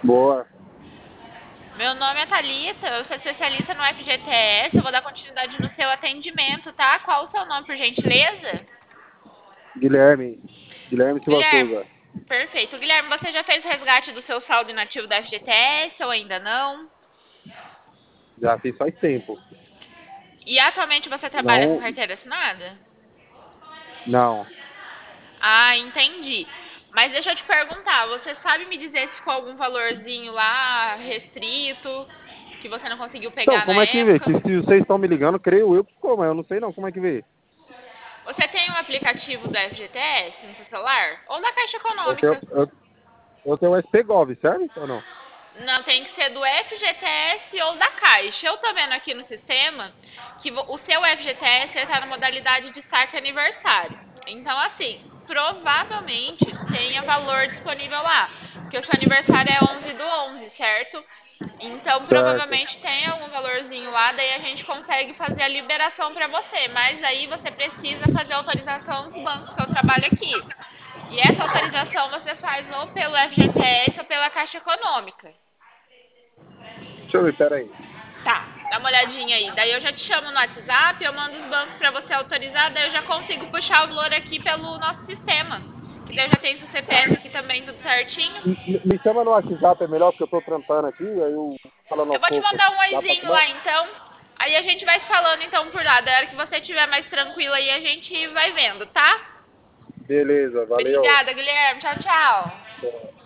Boa. Meu nome é Thalita, eu sou especialista no FGTS, eu vou dar continuidade no seu atendimento, tá? Qual o seu nome, por gentileza? Guilherme. Guilherme Silva Guilherme, Souza. perfeito. Guilherme, você já fez o resgate do seu saldo inativo da FGTS ou ainda não? Já fiz faz tempo. E atualmente você trabalha com Não, carteira assinada? não. Ah, entendi. Mas deixa eu te perguntar, você sabe me dizer se ficou algum valorzinho lá restrito que você não conseguiu Então, pegar na como é que vê? época? Que se vocês estão me ligando, creio eu que ficou, mas eu não sei não. Como é que vê? Você tem um aplicativo do FGTS no seu celular? Ou da Caixa Eu tenho, Econômica? eu, eu tenho o SPGov, serve ou não? Não, tem que ser do FGTS ou da Caixa. Eu tô vendo aqui no sistema que o seu FGTS está na modalidade de saque aniversário. Então, assim, provavelmente tenha valor disponível lá. Porque o seu aniversário é 11 do 11, certo? Então, Certo. provavelmente tem algum valorzinho lá, daí a gente consegue fazer a liberação para você. Mas aí você precisa fazer autorização dos bancos que eu trabalho aqui. E essa autorização você faz ou pelo FGTS ou pela Caixa Econômica. Deixa eu ver, peraí. Tá, dá uma olhadinha aí. Daí eu já te chamo no WhatsApp, eu mando os bancos para você autorizar, daí eu já consigo puxar o valor aqui pelo nosso sistema. Que daí eu já tenho seu CPF aqui também, tudo certinho. Me chama no WhatsApp, é melhor, porque eu tô trampando aqui, aí eu falando Eu aos vou te poucos. mandar um Dá pra oizinho comer? lá então. Aí a gente vai se falando então por lá. Da hora que você estiver mais tranquilo aí, a gente vai vendo, tá? Beleza, valeu. Obrigada, Guilherme. Tchau, tchau.